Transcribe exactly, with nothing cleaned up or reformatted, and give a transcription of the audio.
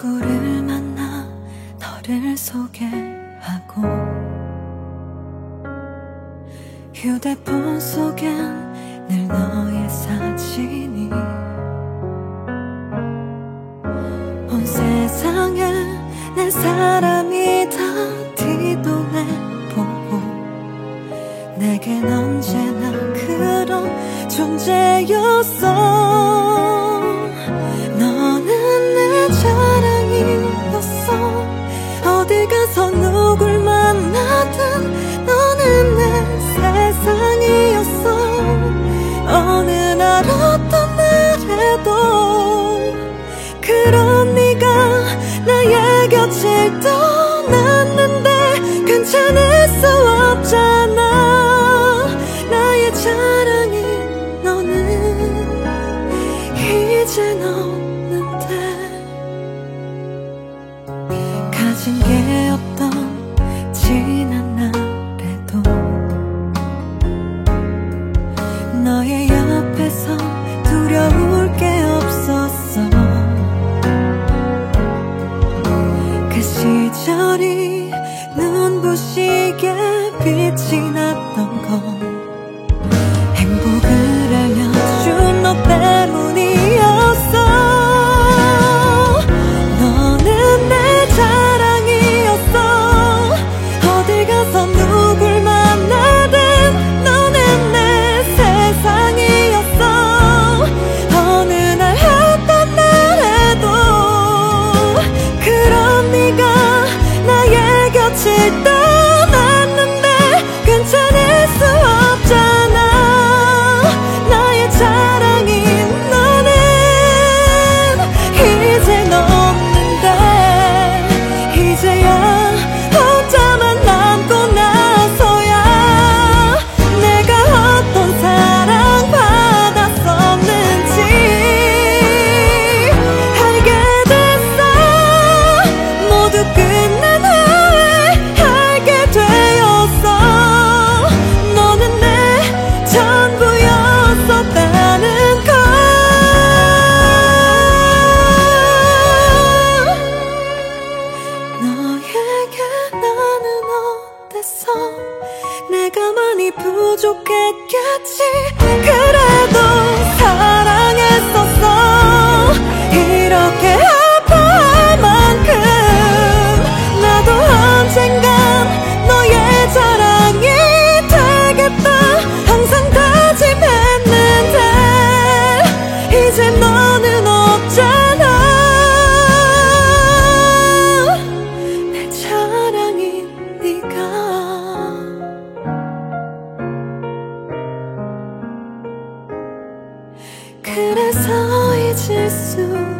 누구를 만나 너를 소개하고 휴대폰 속엔 늘 너의 사진이 온 세상에 내 사람이 다 뒤돌아보고 내겐 언제나 그런 존재였어. 너는 내 자랑이었어. 어디 가서 누굴 만나든 너는 내 세상이었어. 어느 날 어떤 날에도 그런 네가 나의 곁을 떠났는데 괜찮을 수 없잖아. 나의 자랑인 너는 이젠 없는데 가진 게 없던 지난 날에도 너의 옆에서 두려울 게 없었어. 그 시절이 눈부시게 빛이 났던 건 행복을 알려준 너 때문이었어. 너는 내 자랑이었어. 어딜 가서 누굴 만나든 너는 내 세상이었어. 어느 날 어떤 날에도 그런 네가 나의 곁을 떠났는데 괜찮을 수 없잖아. 나의 자랑인 너는 이젠 없는데 이제야 혼자만 남고 나서야 내가 어떤 사랑 받았었는지 알게 됐어. 모두 끝난 후에 알게 되었어. 너는 내 전부였었다는 걸. 너에게 나는 어땠어. 내가 많이 부족했겠지. 그래도 사랑했었어. 이렇게 아파할 만큼 나도 언젠간 너의 자랑이 되겠다 항상 다짐했는데 이제 너는 없잖아. 내 자랑인 네가. 그래서 잊을 수